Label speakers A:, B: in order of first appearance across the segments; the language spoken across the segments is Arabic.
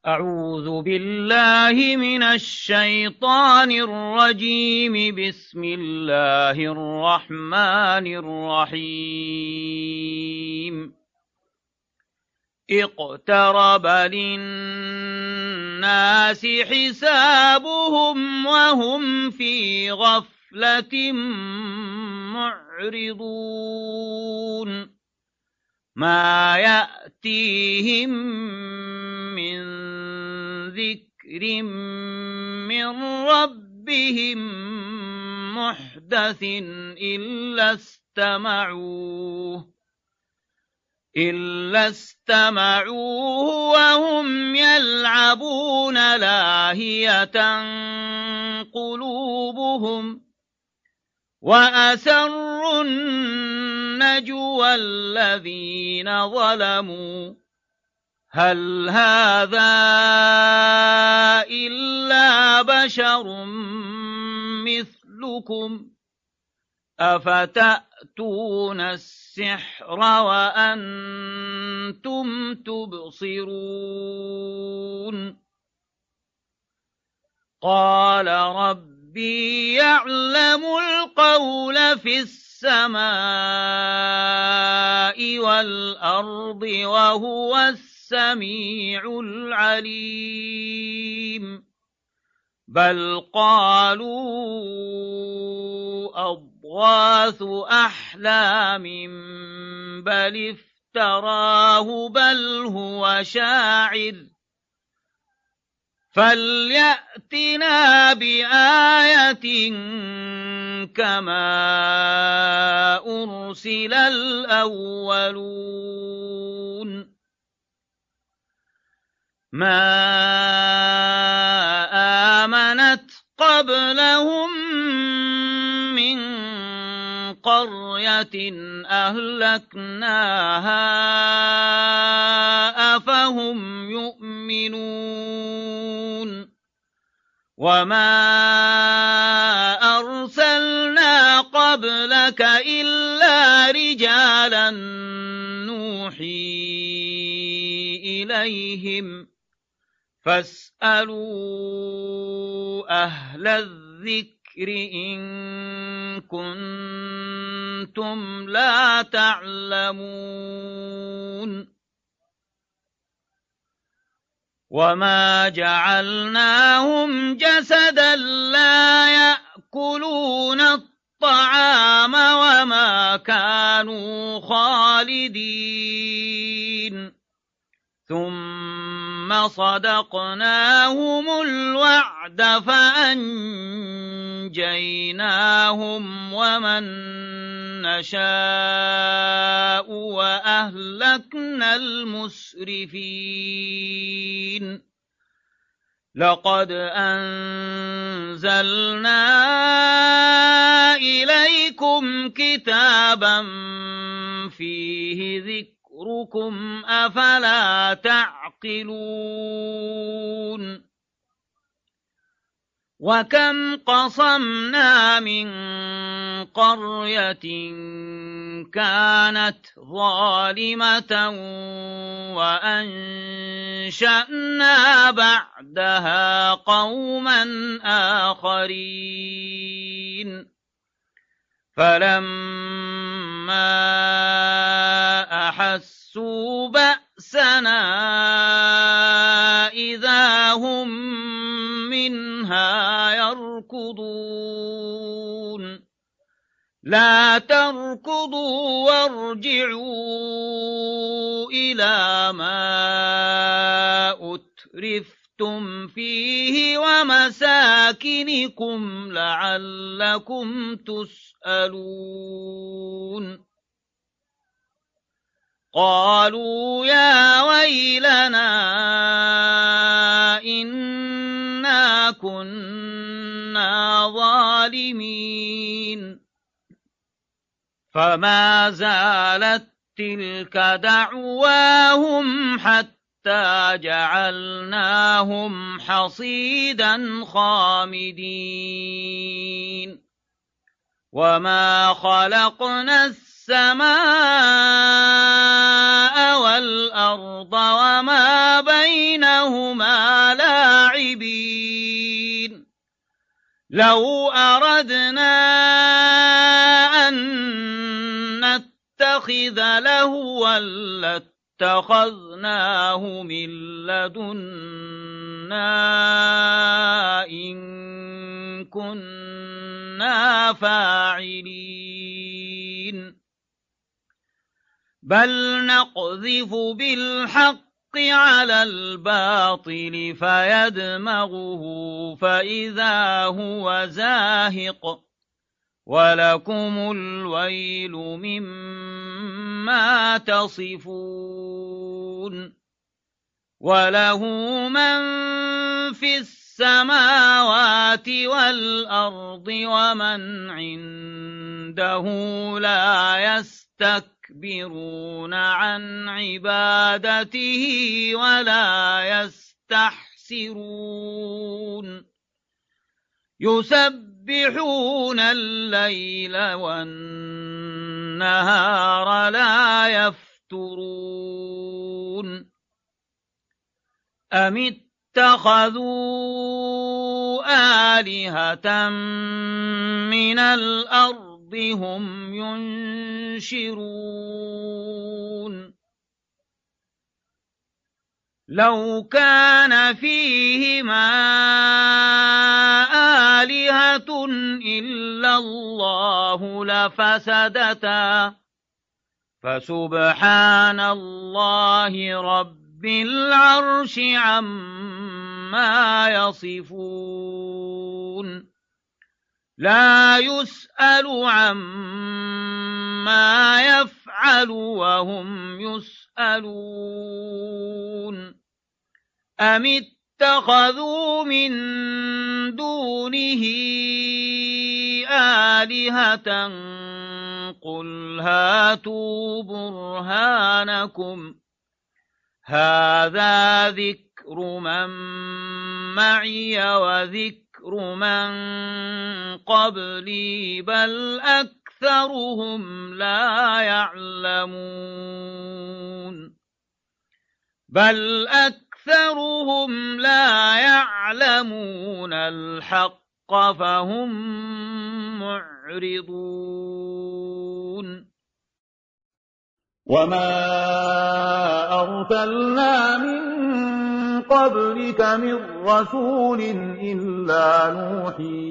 A: أعوذ بالله من الشيطان الرجيم. بسم الله الرحمن الرحيم. اقترب للناس حسابهم وهم في غفلة معرضون. ما يأتيهم من ذكر من ربهم محدث إلا استمعوه وهم يلعبون لاهية قلوبهم، وأسروا النجوى الذين ظلموا هل هذا إلا بشر مثلكم أفتأتون السحر وأنتم تبصرون. قال ربي يعلم القول في السماء والأرض وهو السميع العليم. بل قالوا أضغاث أحلام بل افتراه بل هو شاعر فليأتنا بآية كما أرسل الأولون. ما آمنت قبلهم من قرية أهلكناها أفهم يؤمنون. وما أرسلنا قبلك إلا رجالا نوحي إليهم فاسألوا أهل الذكر إن كنتم لا تعلمون. وما جعلناهم جسدا لا يأكلون الطعام وما كانوا خالدين ثم صدقناهم الوعد فأنجيناهم ومن نشاء وأهلكنا المسرفين. لقد أنزلنا إليكم كتابا فيه ذكركم أفلا تعقلون. وكم قصمنا من قرية كانت ظالمة وأنشأنا بعدها قوما آخرين. فلما أحسوا بأسنا إذا هم منها يركضون. لا تركضوا وارجعوا إلى ما أترفتم فيه ومساكنكم لعلكم تسألون. قالوا يا ويلنا إنا كنا ظالمين. فما زالت تلك دعواهم حتى جعلناهم حصيدا خامدين. وما خلقنا السماء والأرض والأرض وما بينهما لاعبين لو أردنا أن نتخذ لهوا لاتخذناه من لدنا إن كنا فاعلين بل نقذف بالحق على الباطل فيدمغه فإذا هو زاهق ولكم الويل مما تصفون وله من في السماوات والأرض ومن عنده لا يستكبرون عن عبادته ولا يستحسرون يسبحون الليل والنهار لا يفترون أم اتخذوا آلهة من الأرض هم ينشرون لو كان فيهما آلهة إلا الله لفسدتا فسبحان الله رب العرش عما يصفون لا يسأل عما يفعل وهم يسألون أم اتخذوا من دونه آلهة قل هاتوا برهانكم هذا ذكر من معي وذكر من قبلي بل أكثرهم لا يعلمون الحق فهم معرضون
B: وما أرسلنا من قبلك من رسول إلا نوحي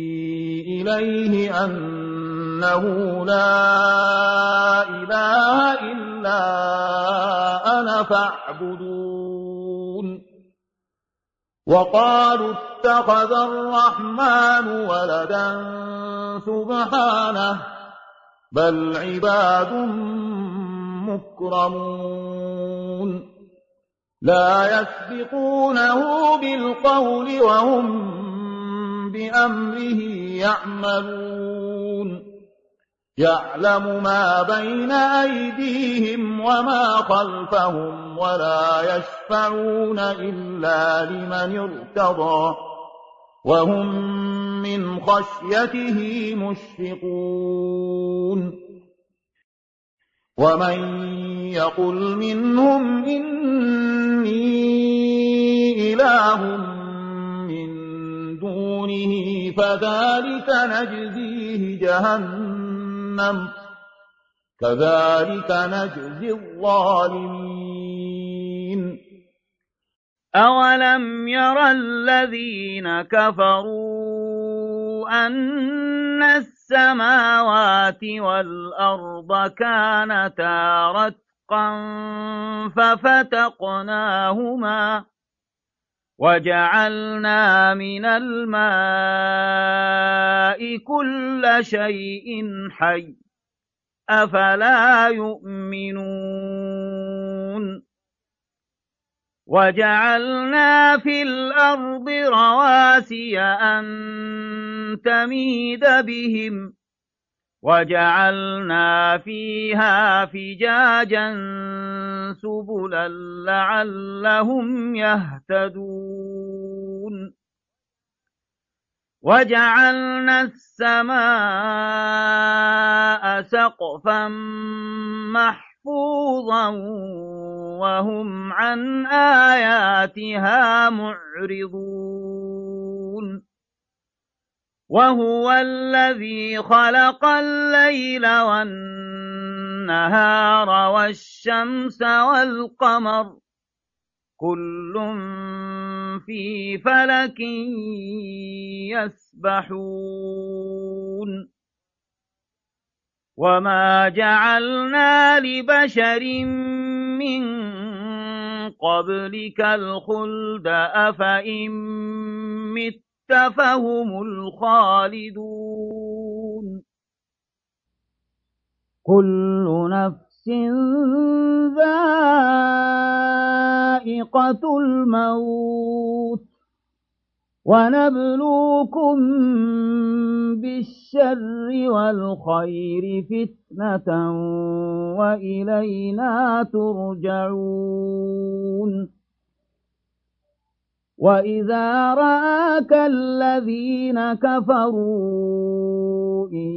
B: إليه أنه لا إله إلا أنا فاعبدون وقالوا اتخذ الرحمن ولدا سبحانه بل عباد مكرمون لا يسبقونه بالقول وهم بأمره يعملون يعلم ما بين أيديهم وما خلفهم ولا يشفعون إلا لمن ارتضى وهم من خشيته مشفقون ومن يقل منهم إني إله من دونه فذلك نجزيه جهنم كذلك نجزي الظالمين
A: أولم ير الذين كفروا أن السماوات والأرض كانتا رتقا ففتقناهما وجعلنا من الماء كل شيء حي أفلا يؤمنون وجعلنا في الأرض رواسي أن تميد بهم وجعلنا فيها فجاجا سبلا لعلهم يهتدون وجعلنا السماء سقفا محفوظا وهم عن آياتها معرضون وهو الذي خلق الليل والنهار والشمس والقمر كل في فلك يسبحون وما جعلنا لبشر من قبلك الخلد أفإن مت فهم الخالدون كل نفس ذائقة الموت ونبلوكم بالشر والخير فتنة وإلينا ترجعون وإذا رآك الذين كفروا إن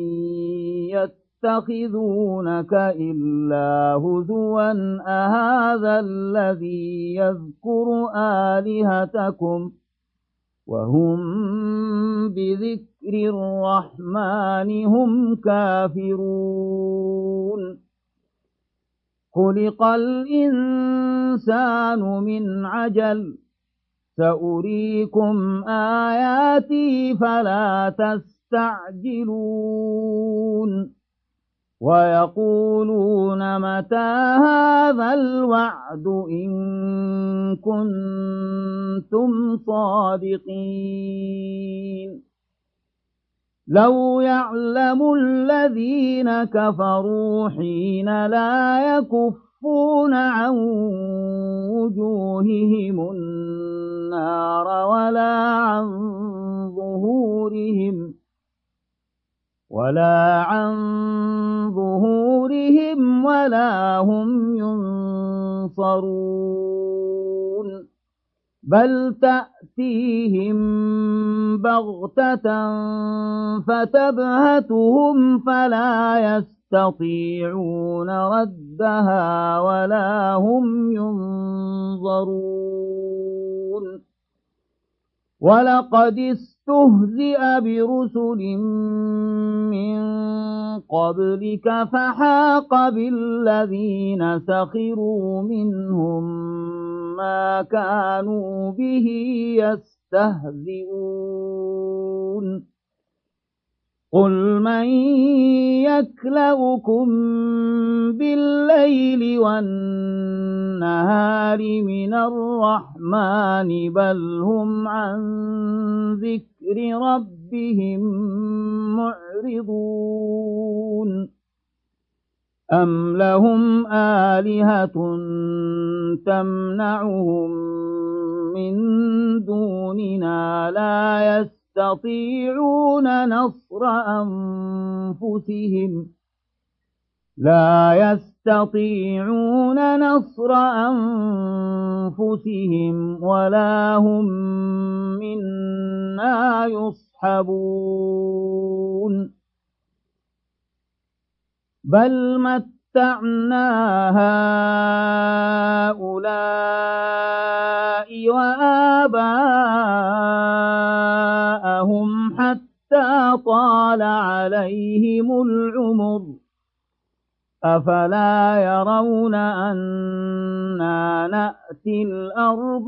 A: يتخذونك إلا هزوا أهذا الذي يذكر آلهتكم وهم بذكر الرحمن هم كافرون خلق الإنسان من عجل سأريكم آياتي فلا تستعجلون ويقولون متى هذا الوعد إن كنتم صادقين لو يعلم الذين كفروا حين لا يكفون عن وجوههم النار ولا عن ظهورهم ولا هم ينصرون بل تأتيهم بغتة فتبهتهم فلا يستطيعون ردها ولا هم ينظرون ولقد استهزئ برسل من قبلك فحاق بالذين سخروا منهم ما كانوا به يستهزئون قل من يكلؤكم بالليل والنهار من الرحمن بل هم عن ذكر ربهم معرضون أم لهم آلهة تمنعهم من دوننا لا يستطيعون نصر أنفسهم ولا هم منا يصحبون بل متعنا هؤلاء وآباءهم حتى طال عليهم العمر أفلا يرون أنا نأتي الأرض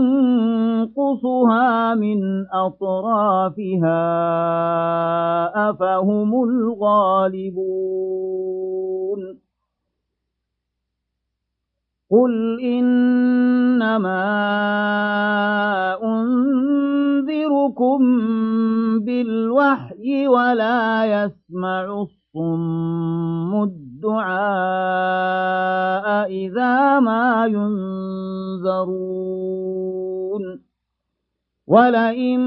A: ننقصها من أطرافها أفهم الغالبون قل إنما أنذركم بالوحي ولا يسمع الصم الدعاء إذا ما ينذرون ولئن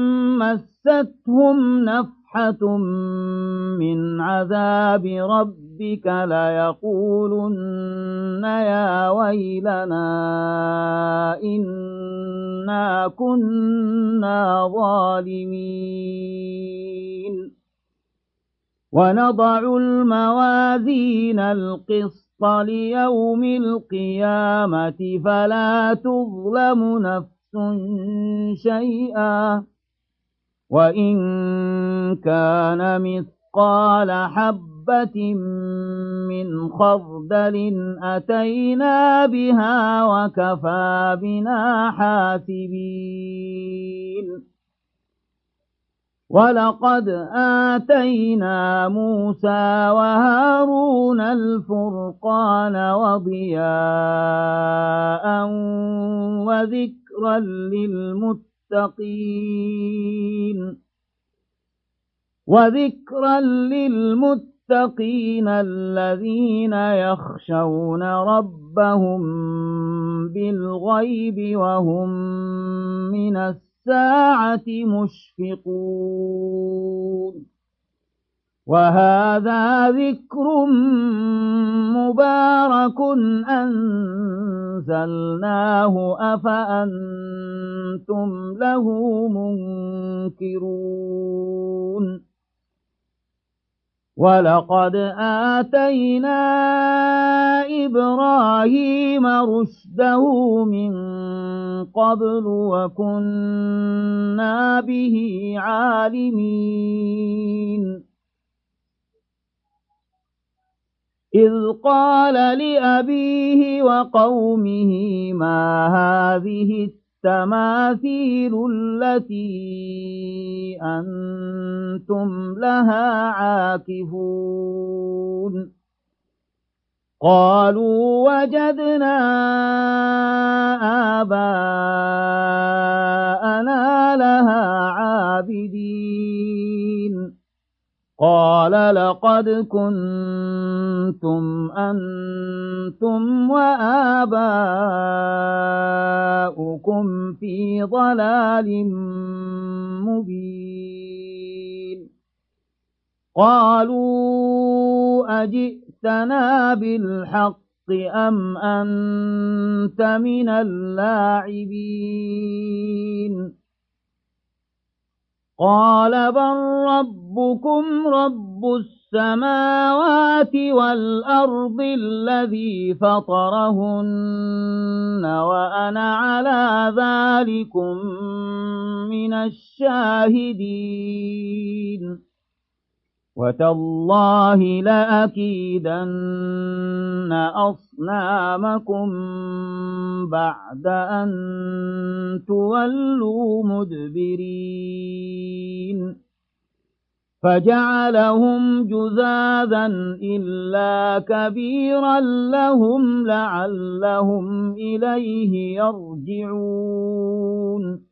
A: مستهم نفحة من عذاب ربك ليقولن يا ويلنا إنا كنا ظالمين ونضع الموازين القسط ليوم القيامة فلا تظلم نفس شيئا وإن كان مثقال حبة من خردل أتينا بها وكفى بنا حاسبين ولقد آتينا موسى وهارون الفرقان وضياء وذكرا للمتقين الذين يخشون ربهم بالغيب وهم من الساعة مشفقون وهذا ذكر مبارك أنزلناه أفأنتم له منكرون ولقد آتينا إبراهيم رشده من قبل وكنا به عالمين إذ قال لأبيه وقومه ما هذه التماثيل التي أنتم لها عاكفون قالوا وجدنا آباءنا لها عابدين قال لقد كنتم أنتم وآباؤكم في ضلال مبين قالوا أجئتنا بالحق أم أنت من اللاعبين قال بل ربكم رب السماوات والأرض الذي فطرهن وأنا على ذلكم من الشاهدين وتالله لأكيدن أصنامكم بعد أن تولوا مدبرين فجعلهم جذاذا إلا كبيرا لهم لعلهم إليه يرجعون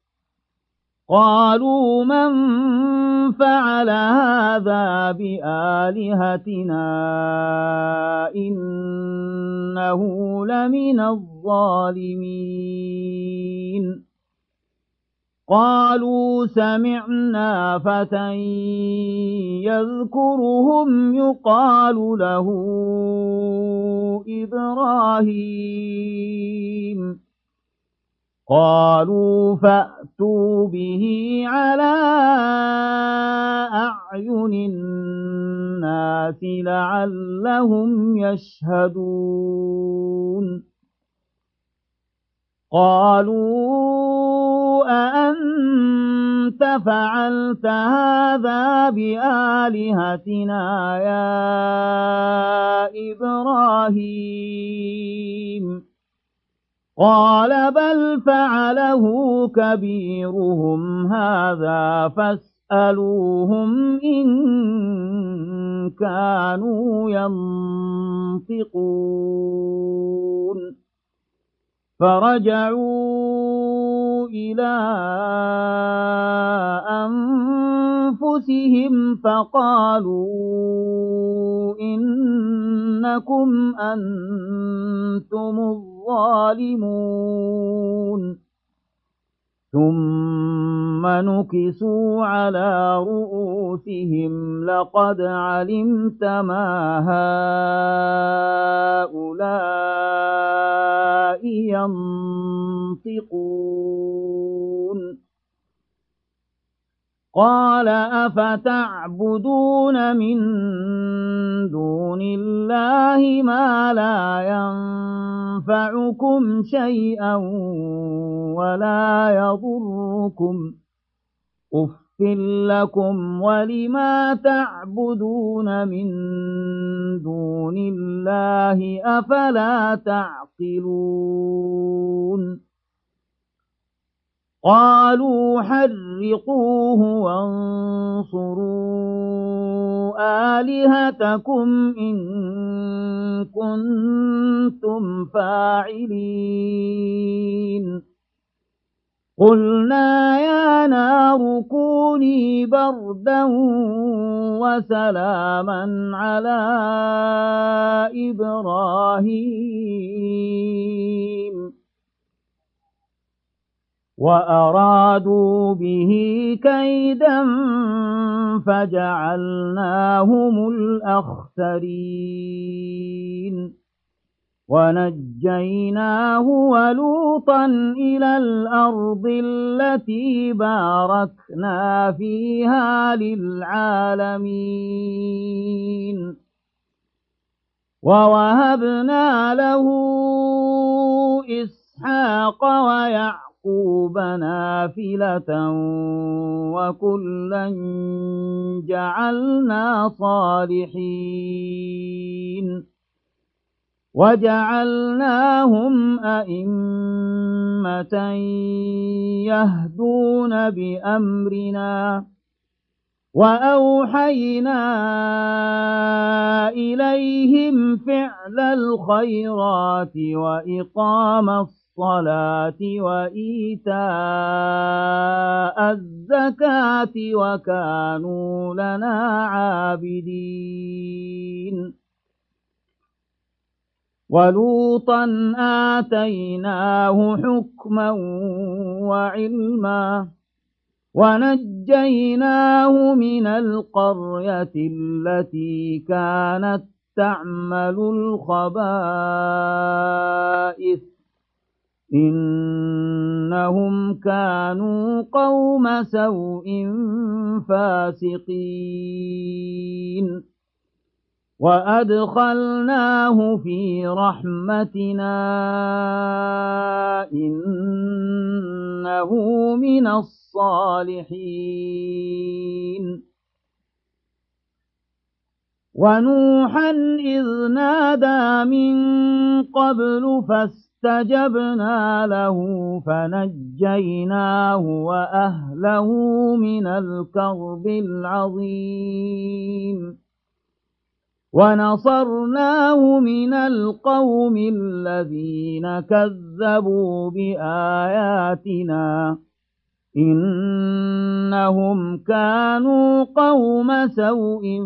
A: قالوا من فعل هذا بآلهتنا إنه لمن الظالمين قالوا سمعنا فتى يذكرهم يقال له إبراهيم قالوا فأتوا به على أعين الناس لعلهم يشهدون قالوا أأنت فعلت هذا بآلهتنا يا إبراهيم قال بل فعله كبيرهم هذا فاسألوهم إن كانوا ينطقون فرجعوا إلى أنفسهم فقالوا إنكم أنتم الظالمون ثم نكسوا على رؤوسهم لقد علمت ما هؤلاء ينطقون قال أفتعبدون من دون الله ما لا ينفعكم شيئا ولا يضركم أف لكم ولما تعبدون من دون الله أفلا تعقلون قالوا حرقوه وانصروا آلهتكم إن كنتم فاعلين قلنا يا نار كوني بردا وسلاما على إبراهيم وأرادوا به كيدا فجعلناهم الأخسرين ونجيناه ولوطا إلى الأرض التي باركنا فيها للعالمين ووهبنا له إسحاق ويعقوب نافلة وكلا جعلنا صالحين وجعلناهم أئمة يهدون بأمرنا وأوحينا إليهم فعل الخيرات وإقام الصلاة وإيتاء الزكاة وكانوا لنا عابدين ولوطا آتيناه حكما وعلما ونجيناه من القرية التي كانت تعمل الخبائث إنهم كانوا قوم سوء فاسقين وأدخلناه في رحمتنا إنه من الصالحين ونوحا إذ نادى من قبل فاستجبنا له فنجيناه وأهله من الكرب العظيم ونصرناه من القوم الذين كذبوا بآياتنا إنهم كانوا قوم سوء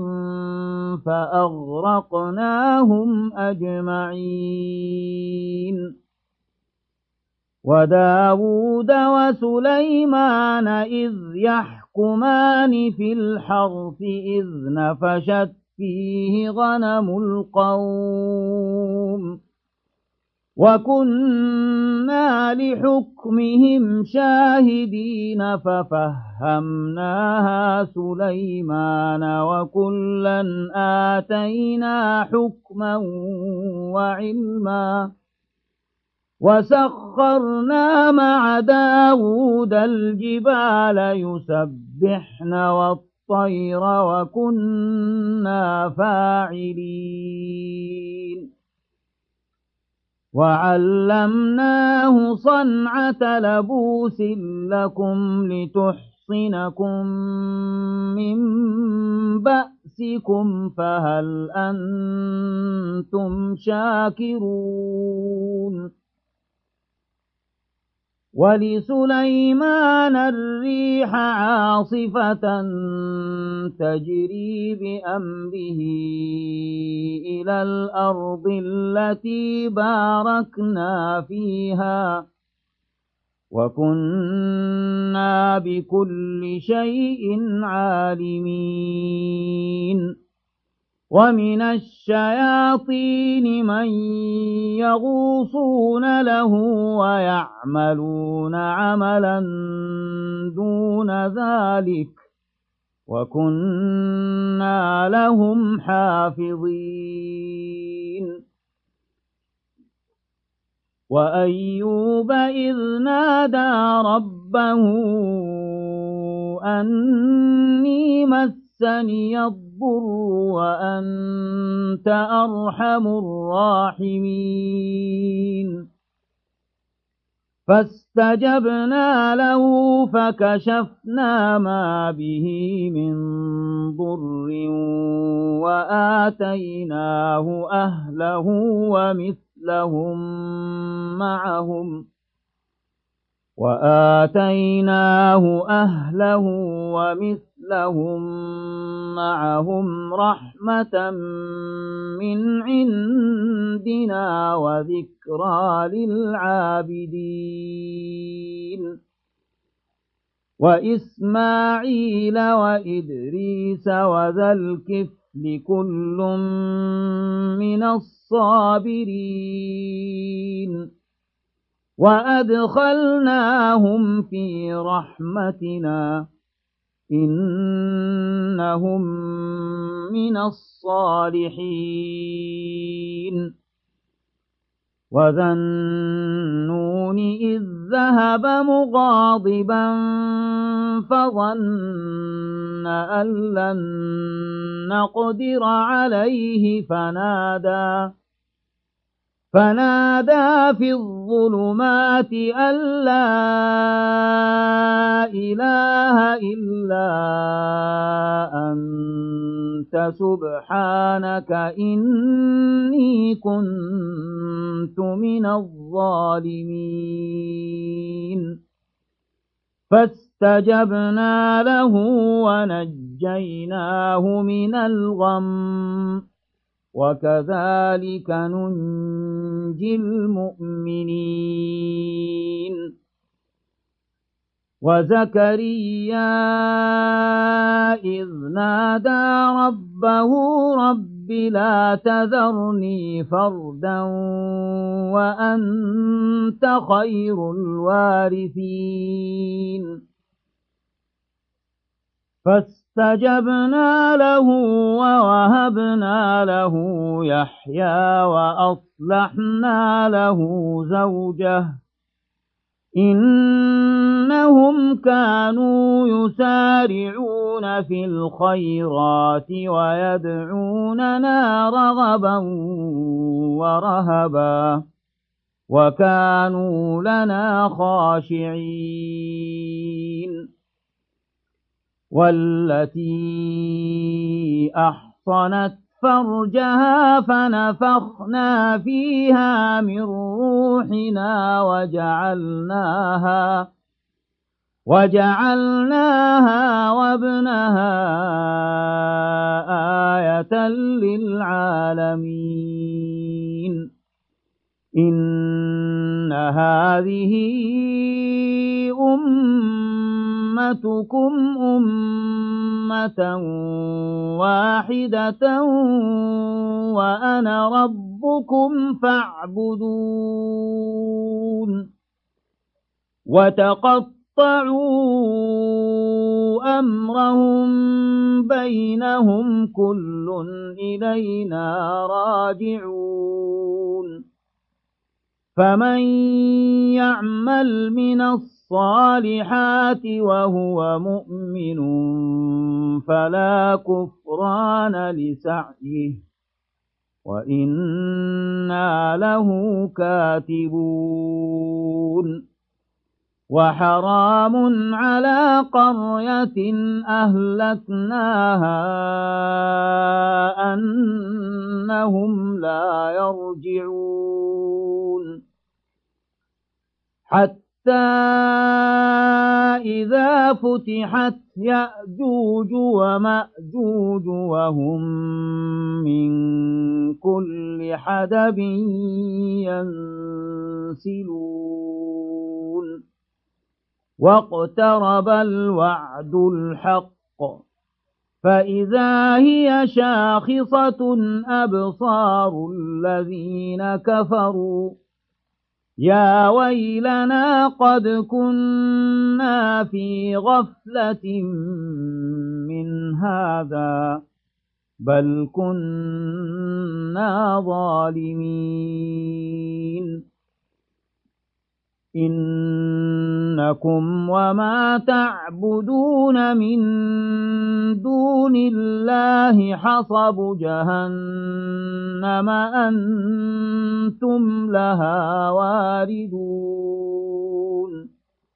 A: فأغرقناهم أجمعين وداود وسليمان إذ يحكمان في الحرث إذ نفشت فيه غنم القوم وكنا لحكمهم شاهدين ففهمناها سليمان وكلا آتينا حكما وعلما وسخرنا مع داود الجبال يسبحن والطير وكنا فاعلين وعلمناه صنعة لبوس لكم لتحصنكم من بأسكم فهل أنتم شاكرون ولسليمان الريح عاصفة تجري بأمره إلى الأرض التي باركنا فيها وكنا بكل شيء عالمين ومن الشياطين من يغوصون له ويعملون عملا دون ذلك وكنا لهم حافظين وأيوب إذ نادى ربه أني مسني الضر وأنت أرحم الراحمين فاستجبنا له فكشفنا ما به من ضر وآتيناه أهله ومثلهم معهم رحمة من عندنا وذكرى للعابدين وإسماعيل وإدريس وذا الكفل كل من الصابرين وأدخلناهم في رحمتنا إنهم من الصالحين وذا النون إذ ذهب مغاضبا فظن أن لن نقدر عليه فنادى في الظلمات أن لا إله إلا أنت سبحانك إني كنت من الظالمين فاستجبنا له ونجيناه من الغم وكذلك ننجي المؤمنين وزكريا إذ نادى ربه رب لا تذرني فردا وأنت خير الوارثين فاستجبنا له ووهبنا له يحيى وأصلحنا له زوجه إنهم كانوا يسارعون في الخيرات ويدعوننا رغبا ورهبا وكانوا لنا خاشعين والتي أحصنت فرجها فنفخنا فيها من روحنا وجعلناها وابنها آية للعالمين إن هذه أمتكم أمة واحدة وأنا ربكم فاعبدون وتقطعوا أمرهم بينهم كل إلينا راجعون فمن يعمل من الصالحات وهو مؤمن فلا كفران لسعيه وإنا له كاتبون وحرام على قرية أهلكناها أنهم لا يرجعون حتى إذا فتحت يأجوج ومأجوج وهم من كل حدب ينسلون واقترب الوعد الحق فإذا هي شاخصة أبصار الذين كفروا يا ويلنا قد كنا في غفلة من هذا بل كنا ظالمين إنكم وما تعبدون من دون الله حصب جهنم أنتم لها واردون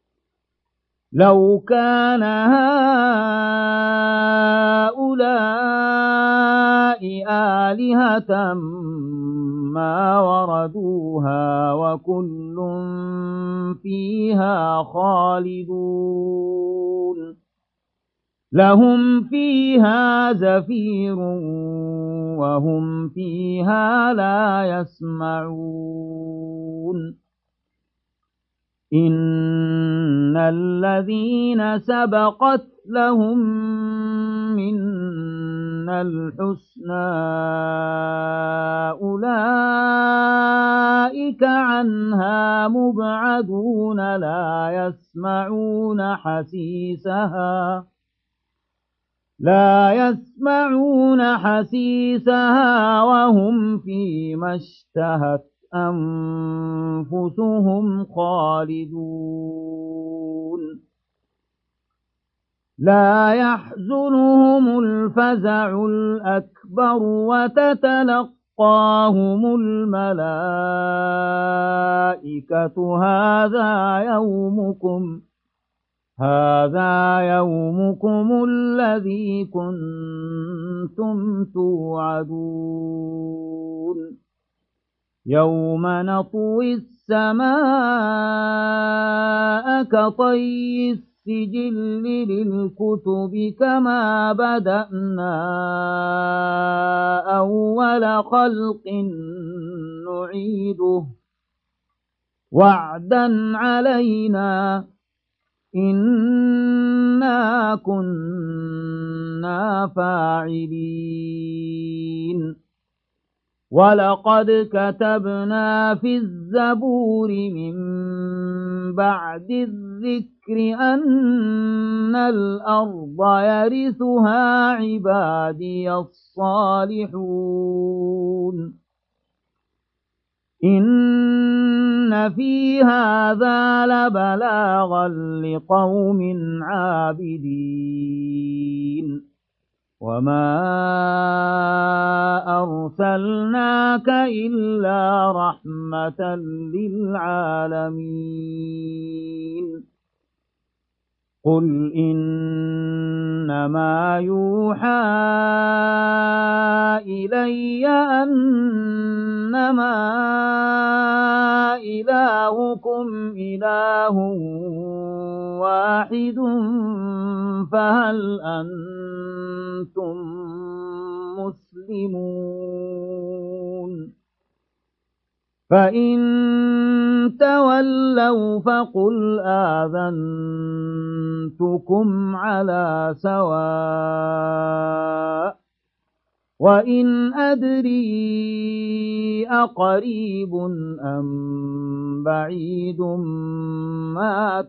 A: لو كان هؤلاء آلهة ما وردوها وكل فيها خالدون لهم فيها زفير وهم فيها لا يسمعون إن الذين سبقت لهم منا الحسنى أولئك عنها مبعدون لا يسمعون حسيسها وهم فيما اشتهت أنفسهم خالدون لا يحزنهم الفزع الأكبر وتتلقاهم الملائكة هذا يومكم الذي كنتم توعدون يوم نطوي السماء كطي السجل للكتب كما بدأنا أول خلق نعيده وعدا علينا إنا كنا فاعلين ولقد كتبنا في الزبور من بعد الذكر أن الأرض يرثها عبادي الصالحون إن في هذا لبلاغا لقوم عابدين وما أرسلناك إلا رحمة للعالمين قل إنما يوحى إلي أنما إلهكم إله واحد فهل أنتم مسلمون فإن تولوا فقل آذنتكم على سواء وإن أدري أقريب أم بعيد ما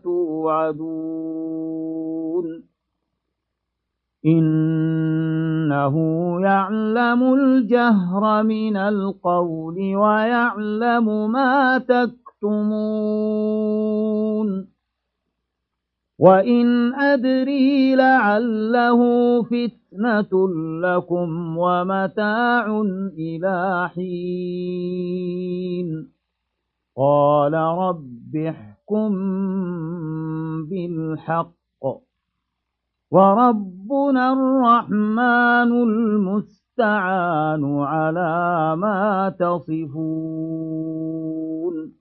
A: توعدون إنه يعلم الجهر من القول ويعلم ما تكتمون وإن أدري لعله فتنة لكم ومتاع إلى حين قال رب احكم بالحق وربنا الرحمن المستعان على ما تصفون